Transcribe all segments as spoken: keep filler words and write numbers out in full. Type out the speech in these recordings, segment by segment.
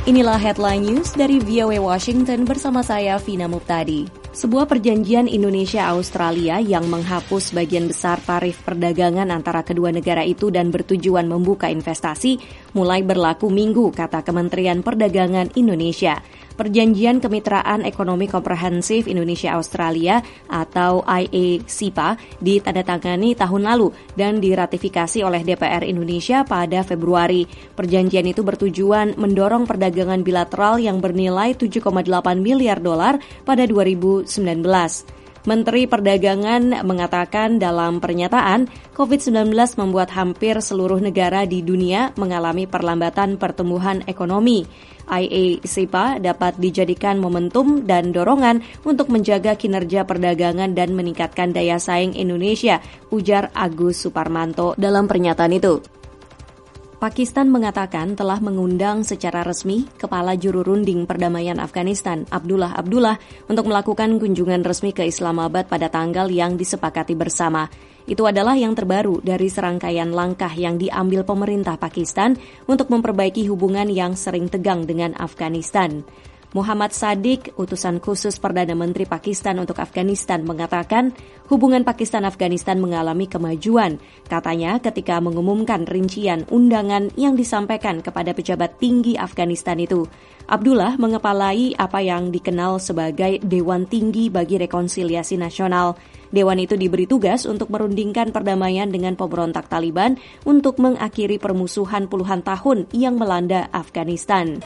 Inilah Headline News dari V O A Washington bersama saya, Vina Muptadi. Sebuah perjanjian Indonesia-Australia yang menghapus sebagian besar tarif perdagangan antara kedua negara itu dan bertujuan membuka investasi mulai berlaku Minggu, kata Kementerian Perdagangan Indonesia. Perjanjian Kemitraan Ekonomi Komprehensif Indonesia-Australia atau I A C P A ditandatangani tahun lalu dan diratifikasi oleh D P R Indonesia pada Februari. Perjanjian itu bertujuan mendorong perdagangan bilateral yang bernilai tujuh koma delapan miliar dolar pada dua ribu sembilan belas. Menteri Perdagangan mengatakan dalam pernyataan, covid sembilan belas membuat hampir seluruh negara di dunia mengalami perlambatan pertumbuhan ekonomi. I A C P A dapat dijadikan momentum dan dorongan untuk menjaga kinerja perdagangan dan meningkatkan daya saing Indonesia, ujar Agus Suparmanto dalam pernyataan itu. Pakistan mengatakan telah mengundang secara resmi Kepala Juru Runding Perdamaian Afghanistan, Abdullah Abdullah, untuk melakukan kunjungan resmi ke Islamabad pada tanggal yang disepakati bersama. Itu adalah yang terbaru dari serangkaian langkah yang diambil pemerintah Pakistan untuk memperbaiki hubungan yang sering tegang dengan Afghanistan. Muhammad Sadiq, utusan khusus Perdana Menteri Pakistan untuk Afghanistan, mengatakan hubungan Pakistan-Afghanistan mengalami kemajuan. Katanya ketika mengumumkan rincian undangan yang disampaikan kepada pejabat tinggi Afghanistan itu. Abdullah mengepalai apa yang dikenal sebagai Dewan Tinggi bagi Rekonsiliasi Nasional. Dewan itu diberi tugas untuk merundingkan perdamaian dengan pemberontak Taliban untuk mengakhiri permusuhan puluhan tahun yang melanda Afghanistan.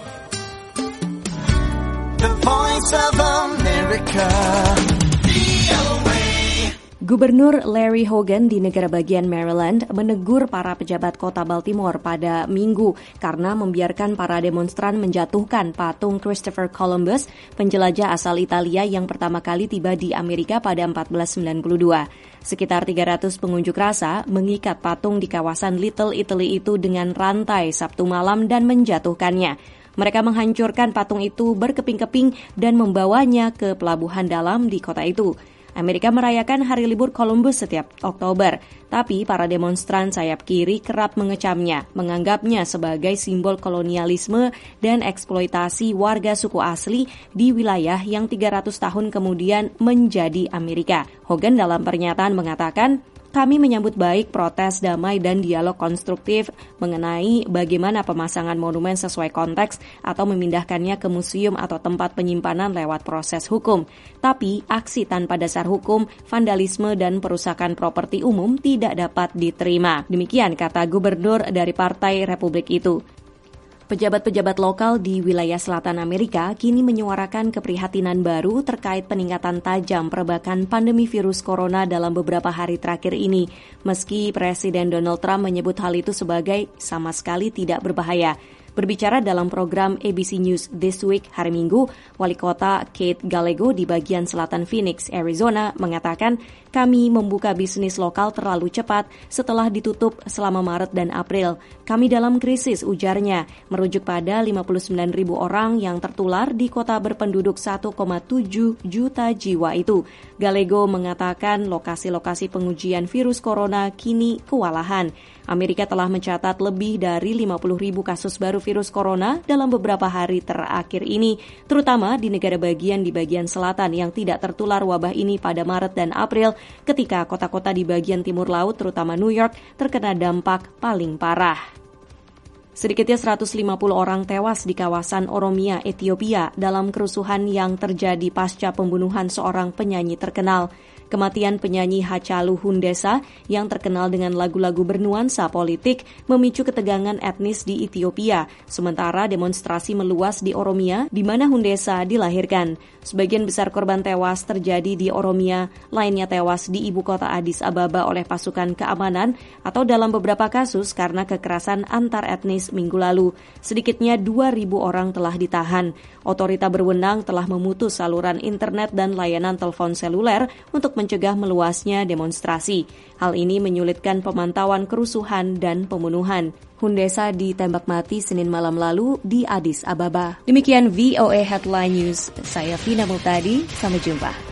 The Voice of America. Gubernur Larry Hogan di negara bagian Maryland menegur para pejabat kota Baltimore pada Minggu karena membiarkan para demonstran menjatuhkan patung Christopher Columbus, penjelajah asal Italia yang pertama kali tiba di Amerika pada empat belas sembilan puluh dua. Sekitar tiga ratus pengunjuk rasa mengikat patung di kawasan Little Italy itu dengan rantai Sabtu malam dan menjatuhkannya. Mereka menghancurkan patung itu berkeping-keping dan membawanya ke pelabuhan dalam di kota itu. Amerika merayakan hari libur Columbus setiap Oktober, tapi para demonstran sayap kiri kerap mengecamnya, menganggapnya sebagai simbol kolonialisme dan eksploitasi warga suku asli di wilayah yang tiga ratus tahun kemudian menjadi Amerika. Hogan dalam pernyataan mengatakan, kami menyambut baik protes damai dan dialog konstruktif mengenai bagaimana pemasangan monumen sesuai konteks atau memindahkannya ke museum atau tempat penyimpanan lewat proses hukum. Tapi aksi tanpa dasar hukum, vandalisme dan perusakan properti umum tidak dapat diterima. Demikian kata gubernur dari Partai Republik itu. Pejabat-pejabat lokal di wilayah selatan Amerika kini menyuarakan keprihatinan baru terkait peningkatan tajam perbakan pandemi virus corona dalam beberapa hari terakhir ini, meski Presiden Donald Trump menyebut hal itu sebagai sama sekali tidak berbahaya. Berbicara dalam program A B C News This Week hari Minggu, Wali Kota Kate Gallego di bagian selatan Phoenix, Arizona, mengatakan kami membuka bisnis lokal terlalu cepat setelah ditutup selama Maret dan April. Kami dalam krisis, ujarnya, merujuk pada lima puluh sembilan ribu orang yang tertular di kota berpenduduk satu koma tujuh juta jiwa itu. Gallego mengatakan lokasi-lokasi pengujian virus corona kini kewalahan. Amerika telah mencatat lebih dari lima puluh ribu kasus baru virus corona dalam beberapa hari terakhir ini, terutama di negara bagian di bagian selatan yang tidak tertular wabah ini pada Maret dan April, ketika kota-kota di bagian timur laut, terutama New York, terkena dampak paling parah. Sedikitnya seratus lima puluh orang tewas di kawasan Oromia, Ethiopia dalam kerusuhan yang terjadi pasca pembunuhan seorang penyanyi terkenal. Kematian penyanyi Hachalu Hundessa yang terkenal dengan lagu-lagu bernuansa politik memicu ketegangan etnis di Ethiopia, sementara demonstrasi meluas di Oromia di mana Hundessa dilahirkan. Sebagian besar korban tewas terjadi di Oromia, lainnya tewas di ibu kota Addis Ababa oleh pasukan keamanan atau dalam beberapa kasus karena kekerasan antar etnis minggu lalu. Sedikitnya dua ribu orang telah ditahan. Otorita berwenang telah memutus saluran internet dan layanan telepon seluler untuk mencegah meluasnya demonstrasi. Hal ini menyulitkan pemantauan kerusuhan dan pembunuhan. Hundessa ditembak mati Senin malam lalu di Addis Ababa. Demikian V O A Headline News. Saya Vina Muptadi. Sampai jumpa.